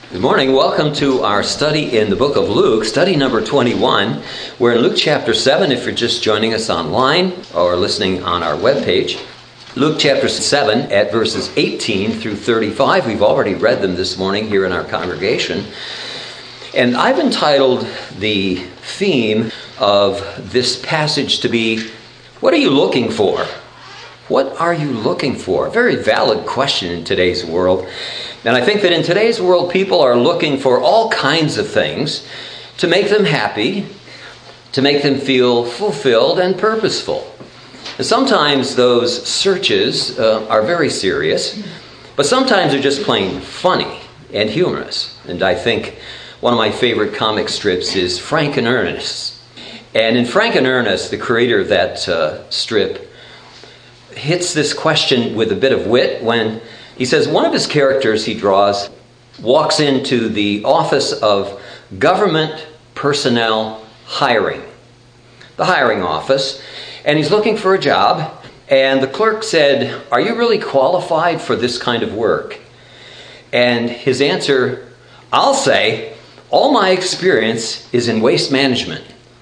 Good morning. Welcome to our study in the book of Luke, study number 21. We're in Luke chapter 7 if you're just joining us online or listening on our webpage. Luke chapter 7 at verses 18 through 35. We've already read them this morning here in our congregation. And I've entitled the theme of this passage to be, what are you looking for? What are you looking for? A very valid question in today's world. And I think that in today's world, people are looking for all kinds of things to make them happy, to make them feel fulfilled and purposeful. And sometimes those searches are very serious, but sometimes they're just plain funny and humorous. And I think one of my favorite comic strips is Frank and Ernest. And in Frank and Ernest, the creator of that strip hits this question with a bit of wit when he says one of his characters he draws walks into the office of government personnel hiring, the hiring office, and he's looking for a job. And the clerk said, "Are you really qualified for this kind of work?" And his answer, "I'll say, all my experience is in waste management."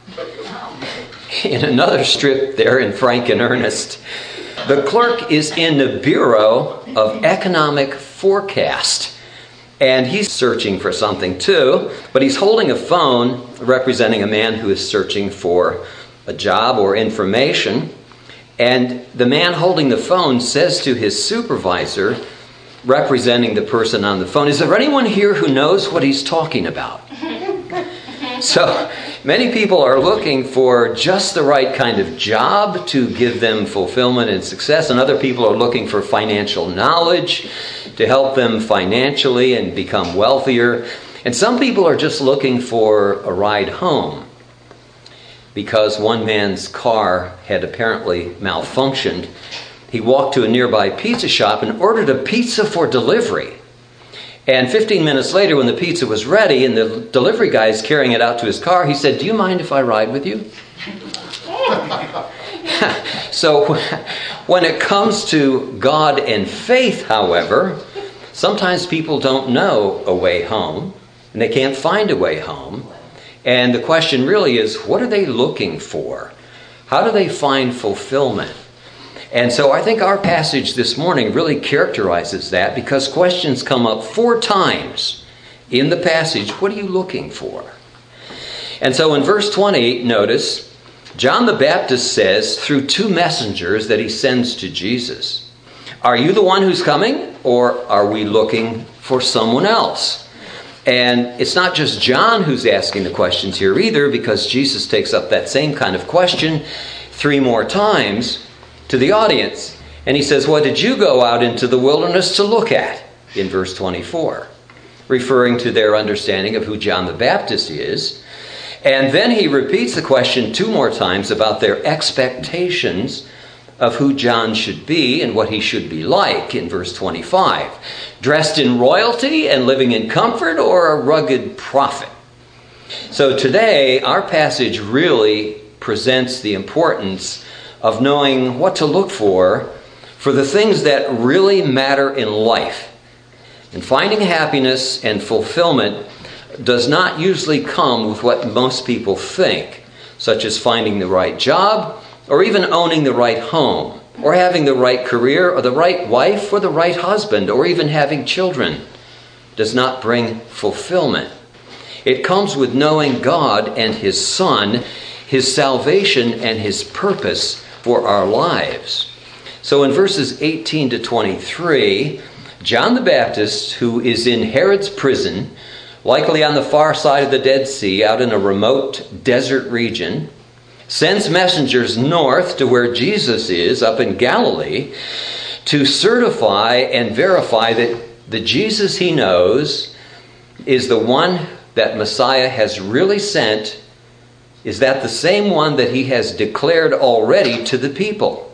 In another strip there in Frank and Ernest, the clerk is in the Bureau of Economic Forecast, and he's searching for something too, but he's holding a phone representing a man who is searching for a job or information, and the man holding the phone says to his supervisor, representing the person on the phone, "Is there anyone here who knows what he's talking about?" So many people are looking for just the right kind of job to give them fulfillment and success, and other people are looking for financial knowledge to help them financially and become wealthier. And some people are just looking for a ride home because one man's car had apparently malfunctioned. He walked to a nearby pizza shop and ordered a pizza for delivery. And 15 minutes later, when the pizza was ready and the delivery guy is carrying it out to his car, he said, "Do you mind if I ride with you?" So when it comes to God and faith, however, sometimes people don't know a way home, and they can't find a way home. And the question really is, what are they looking for? How do they find fulfillment? And so I think our passage this morning really characterizes that, because questions come up 4 times in the passage. What are you looking for? And so in verse 20, notice, John the Baptist says through 2 messengers that he sends to Jesus, "Are you the one who's coming, or are we looking for someone else?" And it's not just John who's asking the questions here either, because Jesus takes up that same kind of question 3 more times to the audience. And he says, "What did you go out into the wilderness to look at?" in verse 24, referring to their understanding of who John the Baptist is. And then he repeats the question 2 more times about their expectations of who John should be and what he should be like in verse 25. Dressed in royalty and living in comfort, or a rugged prophet? So today, our passage really presents the importance of knowing what to look for the things that really matter in life. And finding happiness and fulfillment does not usually come with what most people think, such as finding the right job, or even owning the right home, or having the right career, or the right wife, or the right husband, or even having children. Does not bring fulfillment. It comes with knowing God and His Son, His salvation and His purpose for our lives. So in verses 18 to 23, John the Baptist, who is in Herod's prison, likely on the far side of the Dead Sea, out in a remote desert region, sends messengers north to where Jesus is, up in Galilee, to certify and verify that the Jesus he knows is the one that Messiah has really sent. Is that the same one that he has declared already to the people?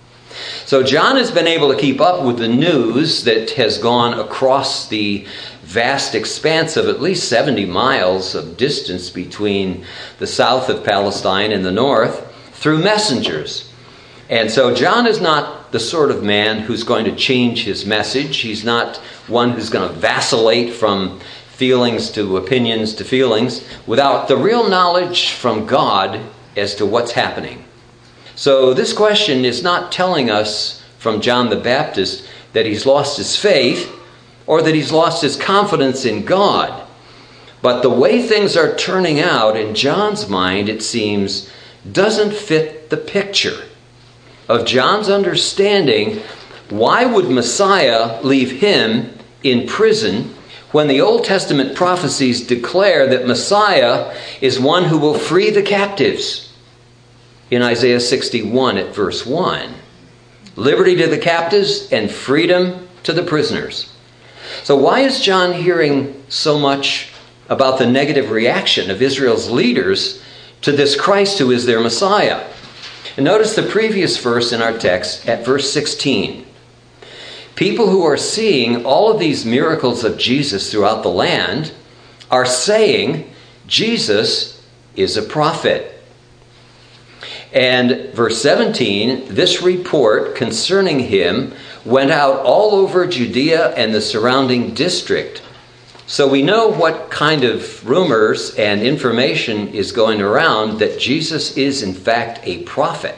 So John has been able to keep up with the news that has gone across the vast expanse of at least 70 miles of distance between the south of Palestine and the north through messengers. And so John is not the sort of man who's going to change his message. He's not one who's going to vacillate from feelings to opinions to feelings, without the real knowledge from God as to what's happening. So this question is not telling us from John the Baptist that he's lost his faith or that he's lost his confidence in God. But the way things are turning out in John's mind, it seems, doesn't fit the picture of John's understanding. Why would Messiah leave him in prison when the Old Testament prophecies declare that Messiah is one who will free the captives? In Isaiah 61 at verse 1, liberty to the captives and freedom to the prisoners. So why is John hearing so much about the negative reaction of Israel's leaders to this Christ who is their Messiah? And notice the previous verse in our text at verse 16. People who are seeing all of these miracles of Jesus throughout the land are saying Jesus is a prophet. And verse 17, this report concerning him went out all over Judea and the surrounding district. So we know what kind of rumors and information is going around that Jesus is in fact a prophet.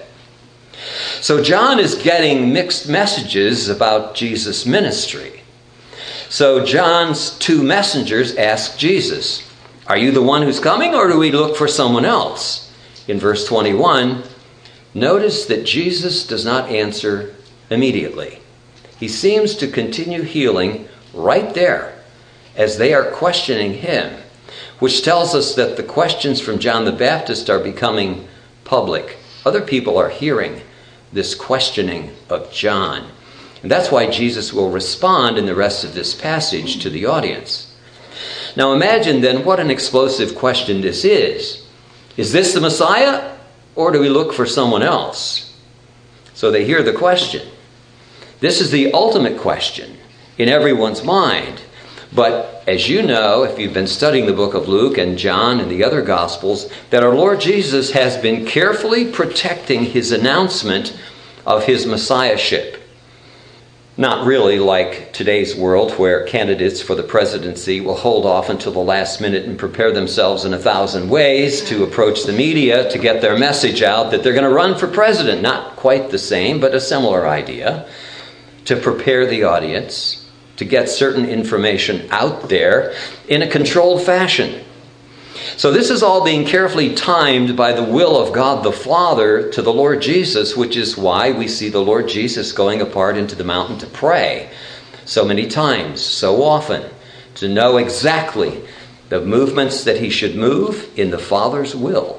So John is getting mixed messages about Jesus' ministry. So John's two messengers ask Jesus, "Are you the one who's coming, or do we look for someone else?" In verse 21, notice that Jesus does not answer immediately. He seems to continue healing right there as they are questioning him, which tells us that the questions from John the Baptist are becoming public. Other people are hearing this questioning of John. And that's why Jesus will respond in the rest of this passage to the audience. Now imagine then what an explosive question this is. Is this the Messiah, or do we look for someone else? So they hear the question. This is the ultimate question in everyone's mind. But as you know, if you've been studying the book of Luke and John and the other Gospels, that our Lord Jesus has been carefully protecting his announcement of his messiahship. Not really like today's world, where candidates for the presidency will hold off until the last minute and prepare themselves in 1,000 ways to approach the media to get their message out that they're going to run for president. Not quite the same, but a similar idea. To prepare the audience, to get certain information out there in a controlled fashion. So this is all being carefully timed by the will of God the Father to the Lord Jesus, which is why we see the Lord Jesus going apart into the mountain to pray so many times, so often, to know exactly the movements that he should move in the Father's will.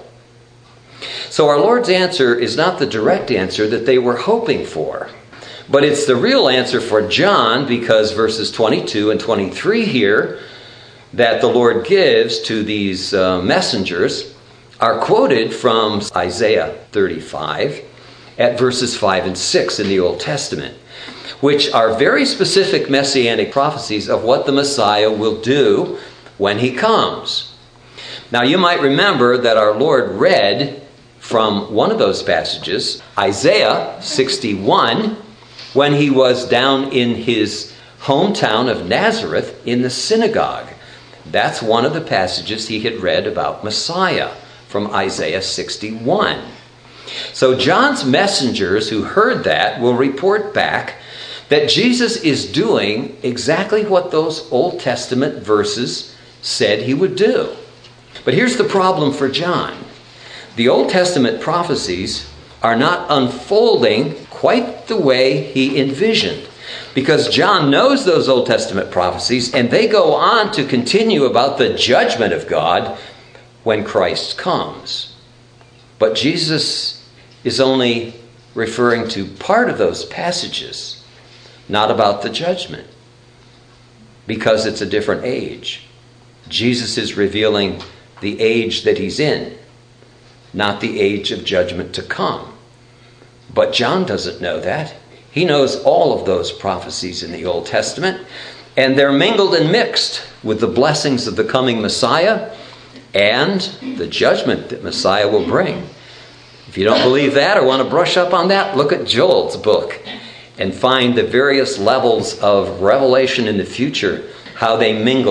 So our Lord's answer is not the direct answer that they were hoping for, but it's the real answer for John, because verses 22 and 23 here that the Lord gives to these messengers are quoted from Isaiah 35 at verses 5 and 6 in the Old Testament, which are very specific messianic prophecies of what the Messiah will do when he comes. Now you might remember that our Lord read from one of those passages, Isaiah 61, when he was down in his hometown of Nazareth in the synagogue. That's one of the passages he had read about Messiah from Isaiah 61. So John's messengers who heard that will report back that Jesus is doing exactly what those Old Testament verses said he would do. But here's the problem for John. The Old Testament prophecies are not unfolding quite the way he envisioned. Because John knows those Old Testament prophecies, and they go on to continue about the judgment of God when Christ comes. But Jesus is only referring to part of those passages, not about the judgment, because it's a different age. Jesus is revealing the age that he's in, not the age of judgment to come. But John doesn't know that. He knows all of those prophecies in the Old Testament, and they're mingled and mixed with the blessings of the coming Messiah and the judgment that Messiah will bring. If you don't believe that or want to brush up on that, look at Joel's book and find the various levels of revelation in the future, how they mingle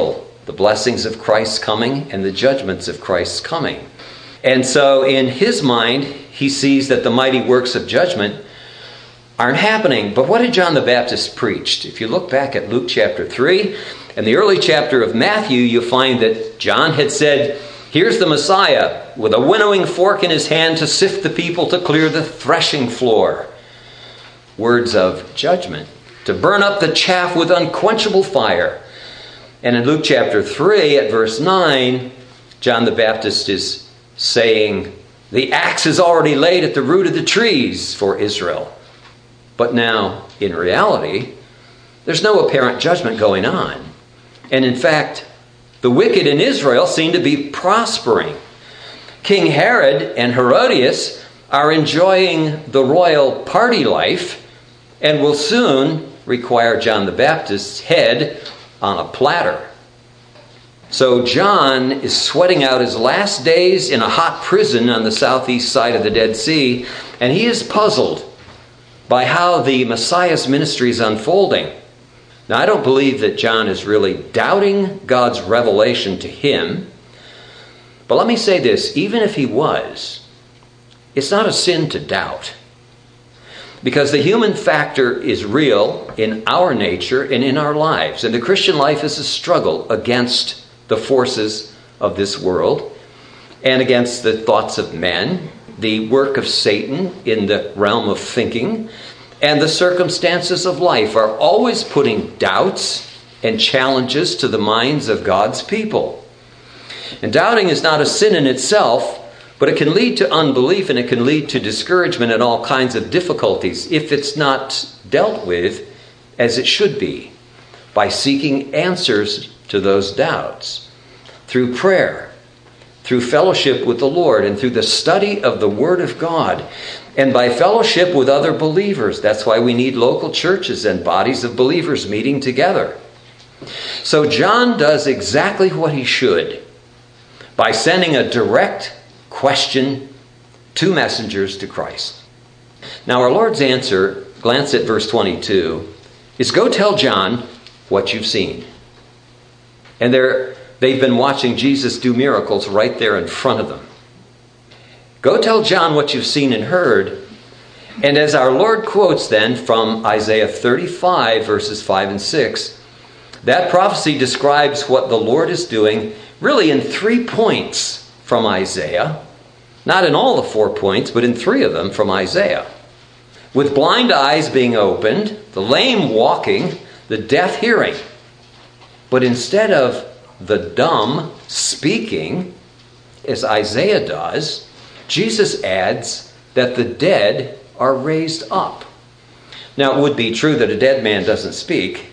the blessings of Christ's coming and the judgments of Christ's coming. And so in his mind, he sees that the mighty works of judgment aren't happening. But what did John the Baptist preach? If you look back at Luke chapter 3 and the early chapter of Matthew, you'll find that John had said, here's the Messiah with a winnowing fork in his hand to sift the people, to clear the threshing floor. Words of judgment, to burn up the chaff with unquenchable fire. And in Luke chapter 3 at verse 9, John the Baptist is saying, the axe is already laid at the root of the trees for Israel. But now, in reality, there's no apparent judgment going on. And in fact, the wicked in Israel seem to be prospering. King Herod and Herodias are enjoying the royal party life and will soon require John the Baptist's head on a platter. So John is sweating out his last days in a hot prison on the southeast side of the Dead Sea, and he is puzzled by how the Messiah's ministry is unfolding. Now, I don't believe that John is really doubting God's revelation to him. But let me say this, even if he was, it's not a sin to doubt. Because the human factor is real in our nature and in our lives. And the Christian life is a struggle against the forces of this world and against the thoughts of men, the work of Satan in the realm of thinking, and the circumstances of life are always putting doubts and challenges to the minds of God's people. And doubting is not a sin in itself, but it can lead to unbelief and it can lead to discouragement and all kinds of difficulties if it's not dealt with as it should be, by seeking answers to those doubts through prayer, through fellowship with the Lord, and through the study of the Word of God, and by fellowship with other believers. That's why we need local churches and bodies of believers meeting together. So John does exactly what he should by sending a direct question, two messengers to Christ. Now our Lord's answer, glance at verse 22, is go tell John what you've seen. And they've been watching Jesus do miracles right there in front of them. Go tell John what you've seen and heard. And as our Lord quotes then from Isaiah 35 verses 5 and 6, that prophecy describes what the Lord is doing really in 3 points from Isaiah. Not in all the 4 points, but in 3 of them from Isaiah. With blind eyes being opened, the lame walking, the deaf hearing. But instead of the dumb speaking, as Isaiah does, Jesus adds that the dead are raised up. Now, it would be true that a dead man doesn't speak.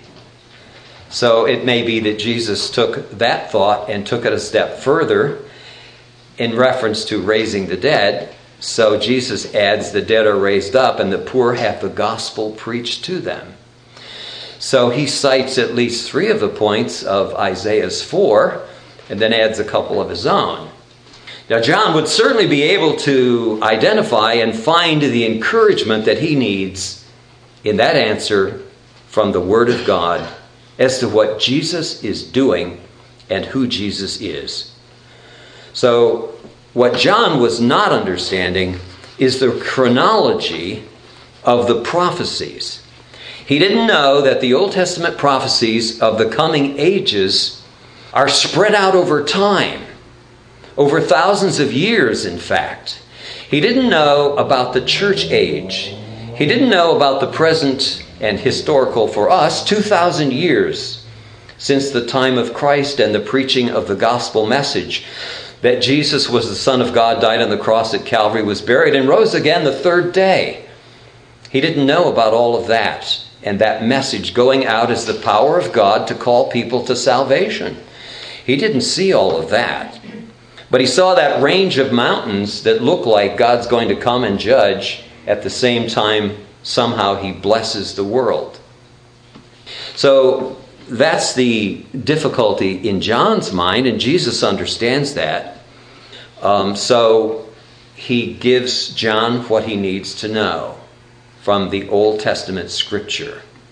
So it may be that Jesus took that thought and took it a step further in reference to raising the dead. So Jesus adds the dead are raised up and the poor have the gospel preached to them. So he cites at least 3 of the points of Isaiah's 4 and then adds a couple of his own. Now John would certainly be able to identify and find the encouragement that he needs in that answer from the Word of God as to what Jesus is doing and who Jesus is. So what John was not understanding is the chronology of the prophecies. He didn't know that the Old Testament prophecies of the coming ages are spread out over time, over thousands of years, in fact. He didn't know about the church age. He didn't know about the present and historical for us 2,000 years since the time of Christ and the preaching of the gospel message that Jesus was the Son of God, died on the cross at Calvary, was buried, and rose again the 3rd day. He didn't know about all of that and that message going out as the power of God to call people to salvation. He didn't see all of that. But he saw that range of mountains that look like God's going to come and judge at the same time somehow he blesses the world. So that's the difficulty in John's mind, and Jesus understands that. So he gives John what he needs to know from the Old Testament scripture.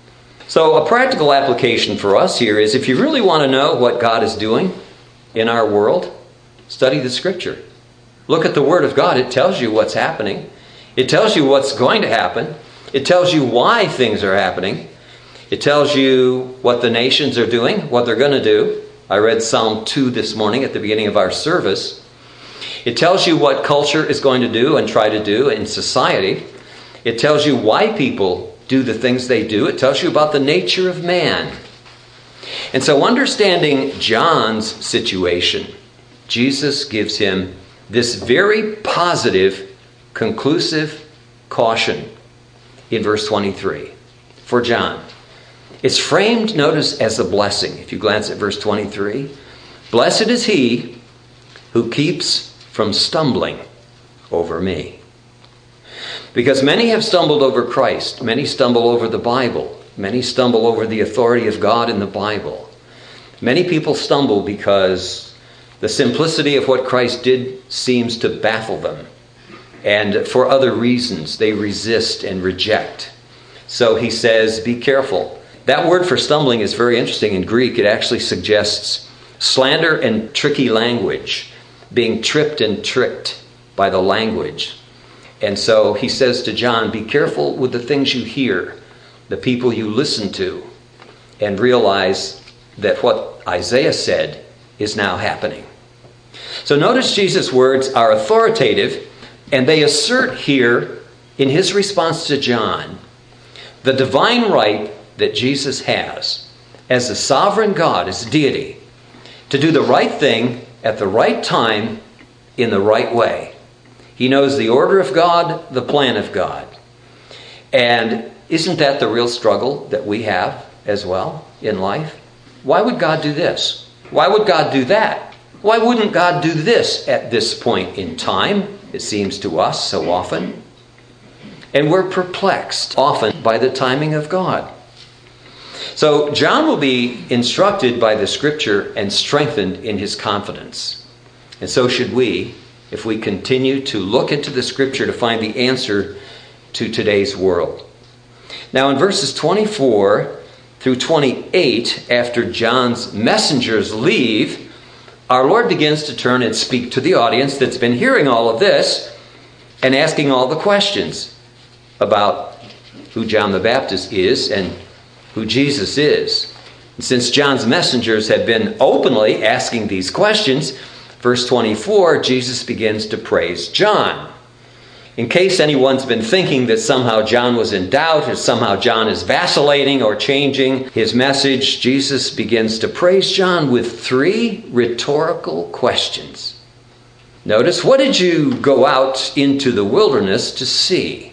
So a practical application for us here is, if you really want to know what God is doing in our world, study the Scripture. Look at the Word of God. It tells you what's happening. It tells you what's going to happen. It tells you why things are happening. It tells you what the nations are doing, what they're going to do. I read Psalm 2 this morning at the beginning of our service. It tells you what culture is going to do and try to do in society. It tells you why people do the things they do. It tells you about the nature of man. And so, understanding John's situation, Jesus gives him this very positive, conclusive caution in verse 23 for John. It's framed, notice, as a blessing. If you glance at verse 23, blessed is he who keeps from stumbling over me. Because many have stumbled over Christ. Many stumble over the Bible. Many stumble over the authority of God in the Bible. Many people stumble because the simplicity of what Christ did seems to baffle them. And for other reasons, they resist and reject. So he says, be careful. That word for stumbling is very interesting in Greek. It actually suggests slander and tricky language, being tripped and tricked by the language. And so he says to John, be careful with the things you hear, the people you listen to, and realize that what Isaiah said is now happening. So notice Jesus' words are authoritative, and they assert here in his response to John the divine right that Jesus has as the sovereign God, as deity, to do the right thing at the right time in the right way. He knows the order of God, the plan of God. And isn't that the real struggle that we have as well in life? Why would God do this? Why would God do that? Why wouldn't God do this at this point in time? It seems to us so often. And we're perplexed often by the timing of God. So John will be instructed by the Scripture and strengthened in his confidence. And so should we, if we continue to look into the Scripture to find the answer to today's world. Now in verses 24 through 28, after John's messengers leave, our Lord begins to turn and speak to the audience that's been hearing all of this and asking all the questions about who John the Baptist is and who Jesus is. And since John's messengers have been openly asking these questions, verse 24, Jesus begins to praise John. In case anyone's been thinking that somehow John was in doubt or somehow John is vacillating or changing his message, Jesus begins to praise John with 3 rhetorical questions. Notice, what did you go out into the wilderness to see?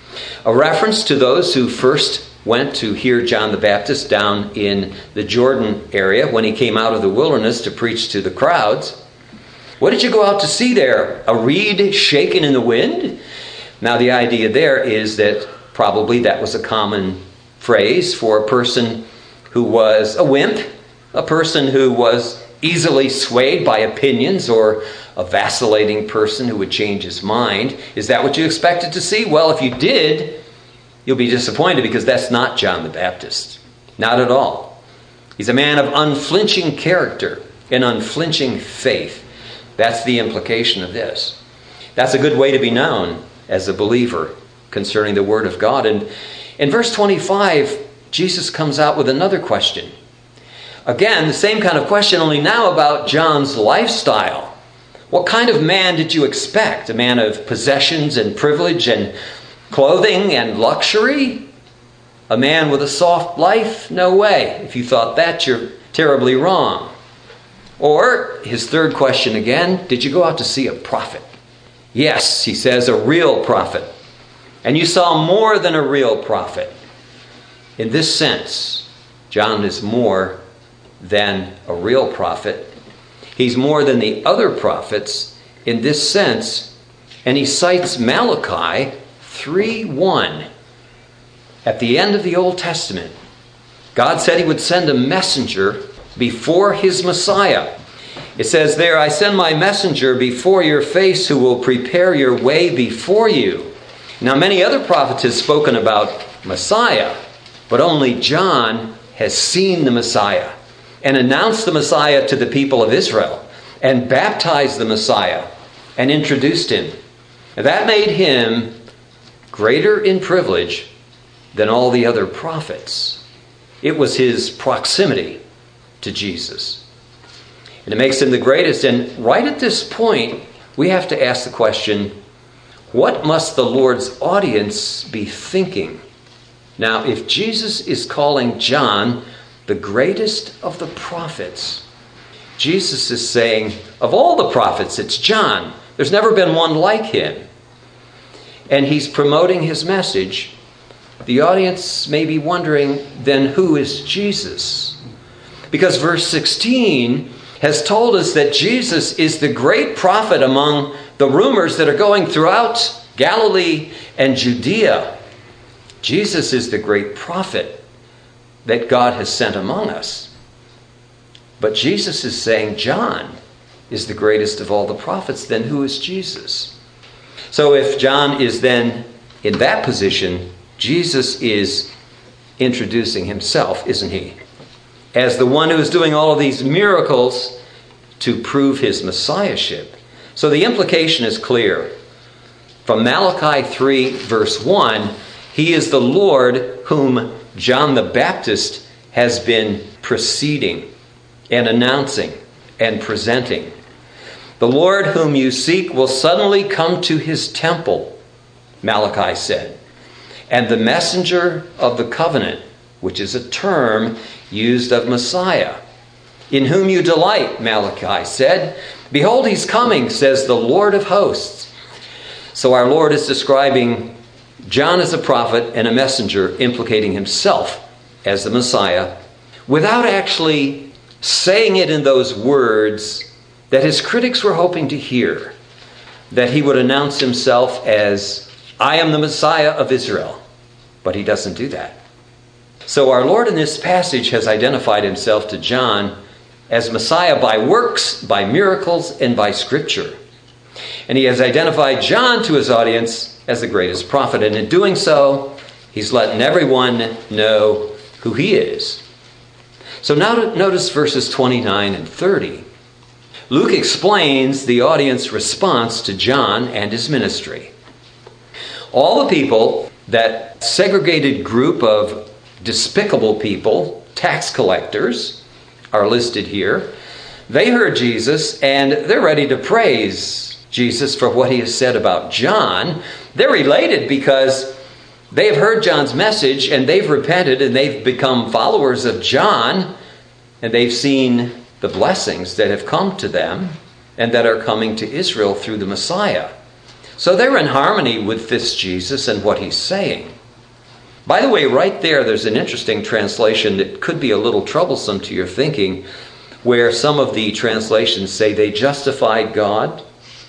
A reference to those who first went to hear John the Baptist down in the Jordan area when he came out of the wilderness to preach to the crowds. What did you go out to see there? A reed shaken in the wind? Now the idea there is that probably that was a common phrase for a person who was a wimp, a person who was easily swayed by opinions, or a vacillating person who would change his mind. Is that what you expected to see? Well, if you did, you'll be disappointed, because that's not John the Baptist. Not at all. He's a man of unflinching character and unflinching faith. That's the implication of this. That's a good way to be known as a believer concerning the Word of God. And in verse 25, Jesus comes out with another question. Again, the same kind of question, only now about John's lifestyle. What kind of man did you expect? A man of possessions and privilege and clothing and luxury? A man with a soft life? No way. If you thought that, you're terribly wrong. Or, his third question again, did you go out to see a prophet? Yes, he says, a real prophet. And you saw more than a real prophet. In this sense, John is more than a real prophet. He's more than the other prophets in this sense. And he cites Malachi 3:1. At the end of the Old Testament, God said he would send a messenger before his Messiah. It says there, I send my messenger before your face who will prepare your way before you. Now, many other prophets have spoken about Messiah, But only John has seen the Messiah and announced the Messiah to the people of Israel and baptized the Messiah and introduced him. And that made him greater in privilege than all the other prophets. It was his proximity to Jesus. And it makes him the greatest. And right at this point, we have to ask the question, what must the Lord's audience be thinking? Now, if Jesus is calling John the greatest of the prophets, Jesus is saying, of all the prophets, it's John. There's never been one like him. And he's promoting his message. The audience may be wondering, then who is Jesus? Because verse 16 has told us that Jesus is the great prophet among the rumors that are going throughout Galilee and Judea. Jesus is the great prophet that God has sent among us. But Jesus is saying John is the greatest of all the prophets. Then who is Jesus? So if John is then in that position, Jesus is introducing himself, isn't he? As the one who is doing all of these miracles to prove his messiahship. So the implication is clear. From Malachi 3, verse 1, he is the Lord whom John the Baptist has been preceding and announcing and presenting. The Lord whom you seek will suddenly come to his temple, Malachi said. And the messenger of the covenant, which is a term used of Messiah, in whom you delight, Malachi said. Behold, he's coming, says the Lord of hosts. So our Lord is describing John as a prophet and a messenger, implicating himself as the Messiah, without actually saying it in those words that his critics were hoping to hear, that he would announce himself as, I am the Messiah of Israel. But he doesn't do that. So our Lord in this passage has identified himself to John as Messiah by works, by miracles, and by Scripture. And he has identified John to his audience as the greatest prophet. And in doing so, he's letting everyone know who he is. So now notice verses 29 and 30. Luke explains the audience response to John and his ministry. All the people, that segregated group of despicable people, tax collectors, are listed here. They heard Jesus and they're ready to praise Jesus for what he has said about John. They're elated because they have heard John's message and they've repented and they've become followers of John, and they've seen the blessings that have come to them and that are coming to Israel through the Messiah. So they're in harmony with this Jesus and what he's saying. By the way, right there's an interesting translation that could be a little troublesome to your thinking, where some of the translations say they justified God.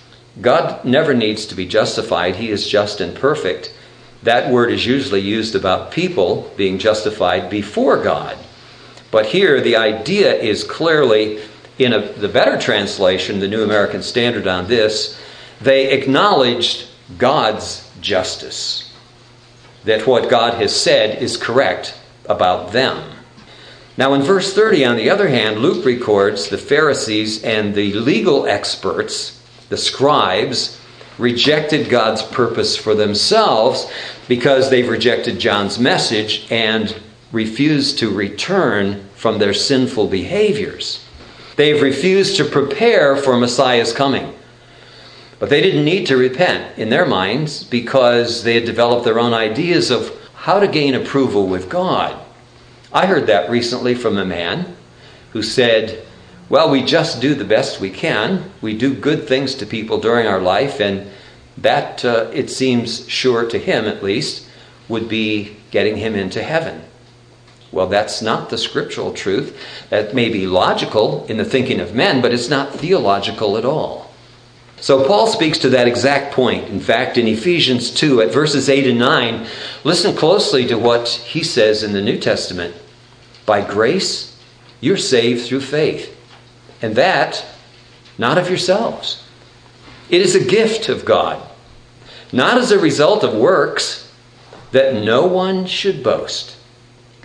God never needs to be justified. He is just and perfect. That word is usually used about people being justified before God. But here the idea is clearly, in the better translation, the New American Standard on this, they acknowledged God's justice. That what God has said is correct about them. Now in verse 30, on the other hand, Luke records the Pharisees and the legal experts, the scribes, rejected God's purpose for themselves because they've rejected John's message and refused to return from their sinful behaviors. They've refused to prepare for Messiah's coming. But they didn't need to repent in their minds because they had developed their own ideas of how to gain approval with God. I heard that recently from a man who said, well, we just do the best we can. We do good things to people during our life, and that, it seems sure to him at least, would be getting him into heaven. Well, that's not the scriptural truth. That may be logical in the thinking of men, but it's not theological at all. So Paul speaks to that exact point. In fact, in Ephesians 2, at verses 8 and 9, listen closely to what he says in the New Testament. By grace, you're saved through faith. And that, not of yourselves. It is a gift of God, not as a result of works, that no one should boast.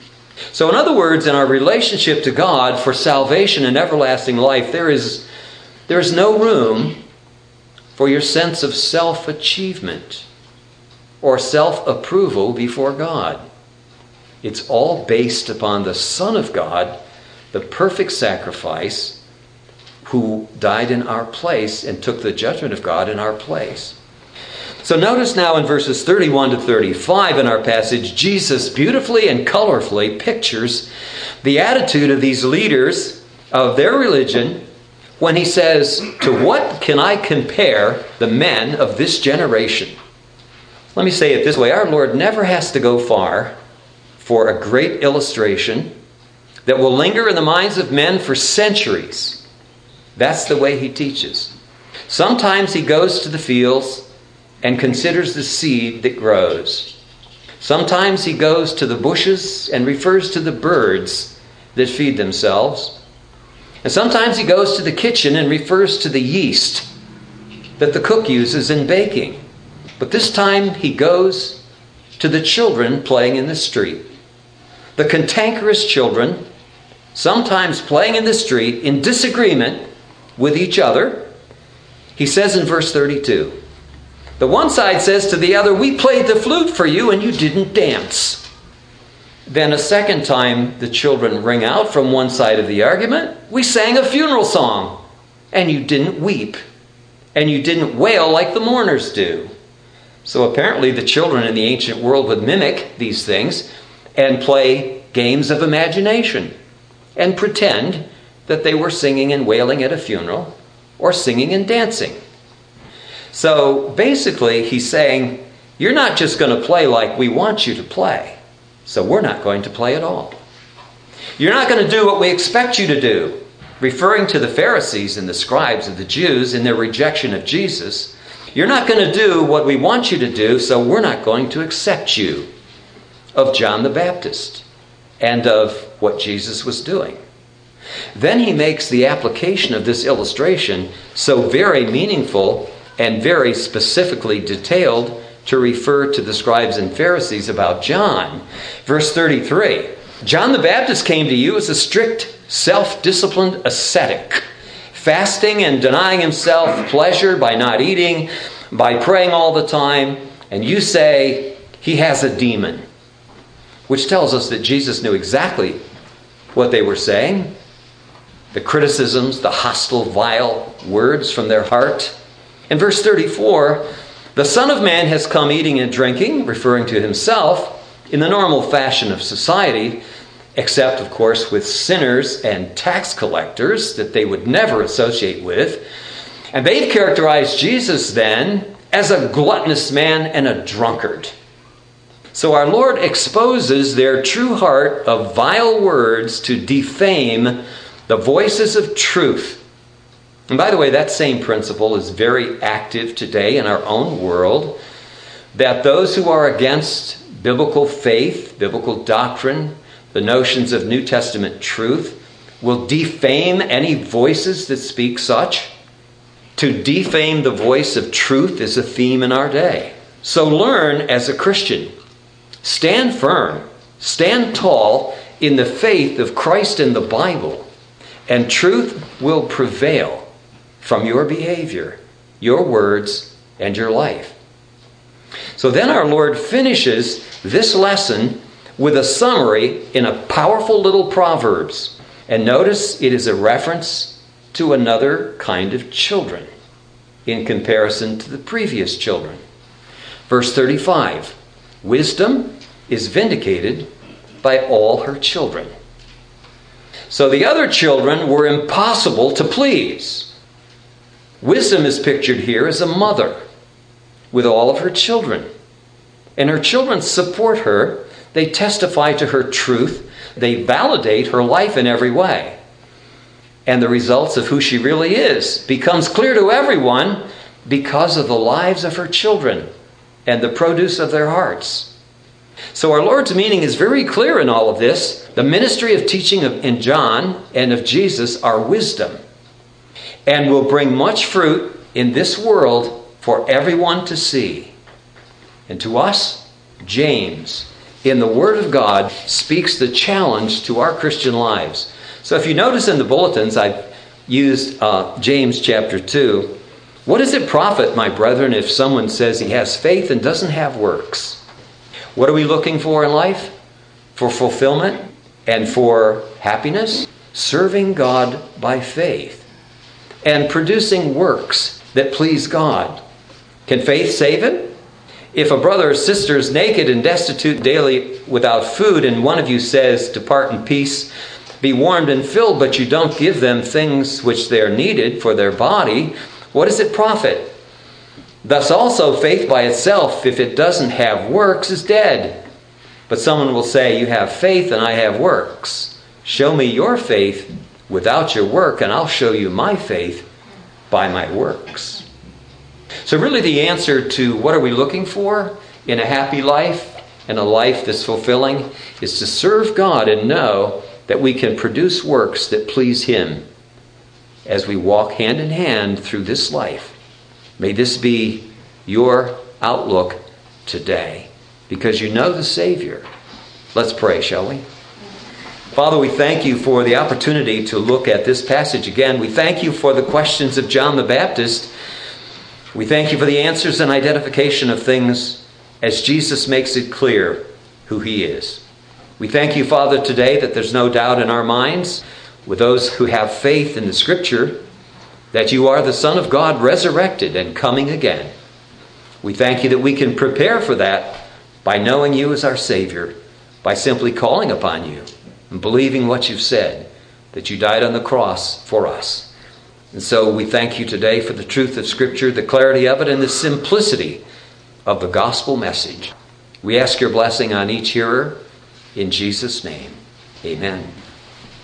So in other words, in our relationship to God for salvation and everlasting life, there is no room for your sense of self-achievement or self-approval before God. It's all based upon the Son of God, the perfect sacrifice, who died in our place and took the judgment of God in our place. So notice now in verses 31 to 35 in our passage, Jesus beautifully and colorfully pictures the attitude of these leaders of their religion when he says, "To what can I compare the men of this generation?" Let me say it this way. Our Lord never has to go far for a great illustration that will linger in the minds of men for centuries. That's the way he teaches. Sometimes he goes to the fields and considers the seed that grows. Sometimes he goes to the bushes and refers to the birds that feed themselves. And sometimes he goes to the kitchen and refers to the yeast that the cook uses in baking. But this time he goes to the children playing in the street. The cantankerous children, sometimes playing in the street in disagreement with each other. He says in verse 32, the one side says to the other, "We played the flute for you and you didn't dance." Then a second time the children ring out from one side of the argument, "We sang a funeral song and you didn't weep and you didn't wail like the mourners do." So apparently the children in the ancient world would mimic these things and play games of imagination and pretend that they were singing and wailing at a funeral or singing and dancing. So basically he's saying, you're not just going to play like we want you to play, so we're not going to play at all. You're not going to do what we expect you to do, referring to the Pharisees and the scribes of the Jews in their rejection of Jesus. You're not going to do what we want you to do, so we're not going to accept you. Of John the Baptist and of what Jesus was doing. Then he makes the application of this illustration so very meaningful and very specifically detailed to refer to the scribes and Pharisees about John. Verse 33, John the Baptist came to you as a strict, self-disciplined ascetic, fasting and denying himself pleasure by not eating, by praying all the time, and you say he has a demon. Which tells us that Jesus knew exactly what they were saying. The criticisms, the hostile, vile words from their heart. In verse 34, the Son of Man has come eating and drinking, referring to himself, in the normal fashion of society, except, of course, with sinners and tax collectors that they would never associate with. And they've characterized Jesus then as a gluttonous man and a drunkard. So our Lord exposes their true heart of vile words to defame the voices of truth. And by the way, that same principle is very active today in our own world, that those who are against biblical faith, biblical doctrine, the notions of New Testament truth, will defame any voices that speak such. To defame the voice of truth is a theme in our day. So learn as a Christian. Stand firm, stand tall in the faith of Christ and the Bible, and truth will prevail from your behavior, your words, and your life. So then our Lord finishes this lesson with a summary in a powerful little Proverbs. And notice it is a reference to another kind of children in comparison to the previous children. Verse 35. Wisdom is vindicated by all her children. So the other children were impossible to please. Wisdom is pictured here as a mother with all of her children. And her children support her. They testify to her truth. They validate her life in every way. And the results of who she really is becomes clear to everyone because of the lives of her children and the produce of their hearts. So our Lord's meaning is very clear in all of this. The ministry of teaching in John and of Jesus are wisdom, and will bring much fruit in this world for everyone to see. And to us, James in the Word of God speaks the challenge to our Christian lives. So if you notice in the bulletins, I've used James chapter 2. What does it profit, my brethren, if someone says he has faith and doesn't have works? What are we looking for in life? For fulfillment and for happiness? Serving God by faith and producing works that please God. Can faith save it? If a brother or sister is naked and destitute daily without food, and one of you says, depart in peace, be warmed and filled, but you don't give them things which they are needed for their body, what does it profit? Thus also faith by itself, if it doesn't have works, is dead. But someone will say, you have faith and I have works. Show me your faith without your work, and I'll show you my faith by my works. So really the answer to what are we looking for in a happy life and a life that's fulfilling is to serve God and know that we can produce works that please Him as we walk hand in hand through this life. May this be your outlook today, because you know the Savior. Let's pray, shall we? Father, we thank you for the opportunity to look at this passage again. We thank you for the questions of John the Baptist. We thank you for the answers and identification of things as Jesus makes it clear who He is. We thank you, Father, today that there's no doubt in our minds with those who have faith in the Scripture that you are the Son of God resurrected and coming again. We thank you that we can prepare for that by knowing you as our Savior, by simply calling upon you and believing what you've said, that you died on the cross for us. And so we thank you today for the truth of Scripture, the clarity of it, and the simplicity of the gospel message. We ask your blessing on each hearer in Jesus' name. Amen.